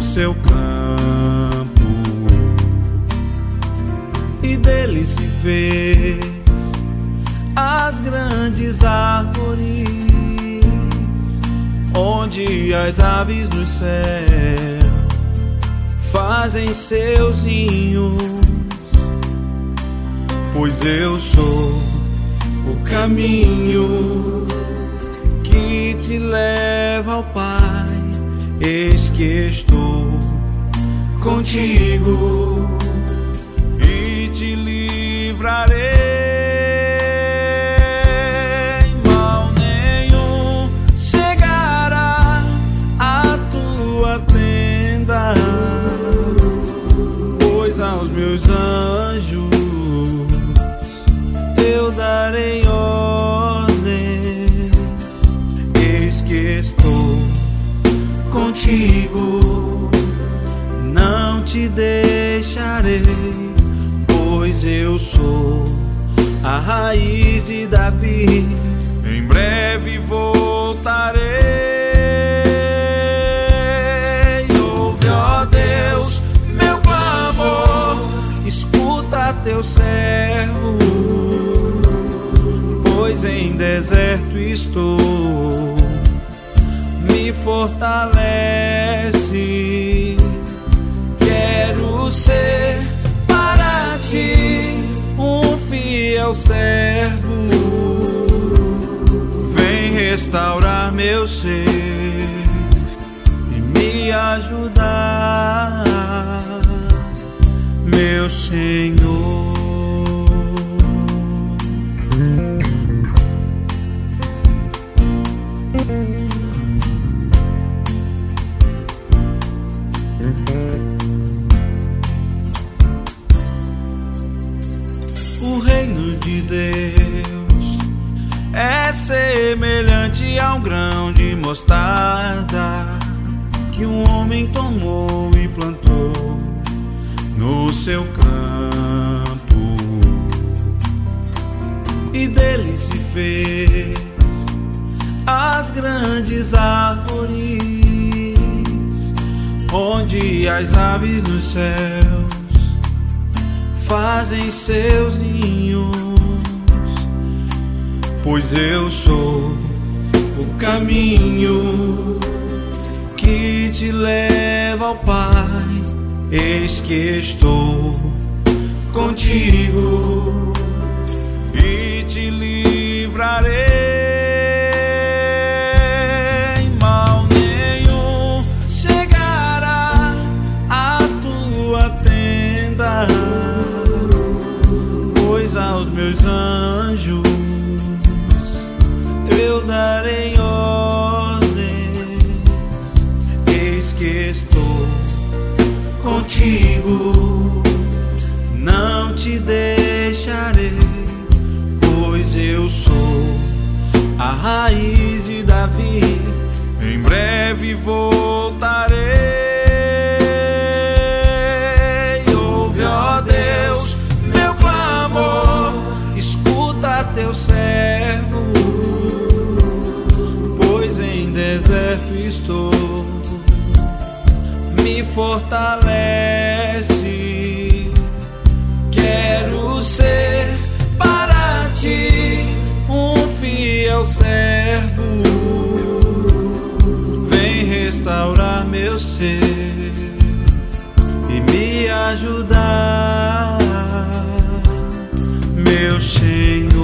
no seu campo, e dele se fez as grandes árvores, onde as aves do céu fazem seus ninhos. Pois eu sou o caminho que te leva ao Pai. Eis que estou contigo e te livrarei. Mal nenhum chegará à tua tenda, pois aos meus anjos eu darei ordens. Eis que estou contigo, não te deixarei, pois eu sou a raiz de Davi. Em breve voltarei. Ouve, ó Deus, meu clamor, escuta teu servo, pois em deserto estou. Me fortalece, quero ser para ti um fiel servo. Vem restaurar meu ser e me ajudar, meu Senhor. O reino de Deus é semelhante a um grão de mostarda que um homem tomou e plantou no seu campo, e dele se fez as grandes árvores, onde as aves dos céus fazem seus ninhos. Pois eu sou o caminho que te leva ao Pai. Eis que estou contigo e te livrarei. Mal nenhum chegará à tua tenda, pois aos meus anjos eu darei ordens. Eis que estou contigo, não te deixarei, pois eu sou a raiz de Davi. Em breve voltarei. Ouve, ó Deus, meu clamor, escuta teu servo, pois em deserto estou. Me fortalece, quero ser para ti um fiel servo. Vem restaurar meu ser e me ajudar, meu Senhor.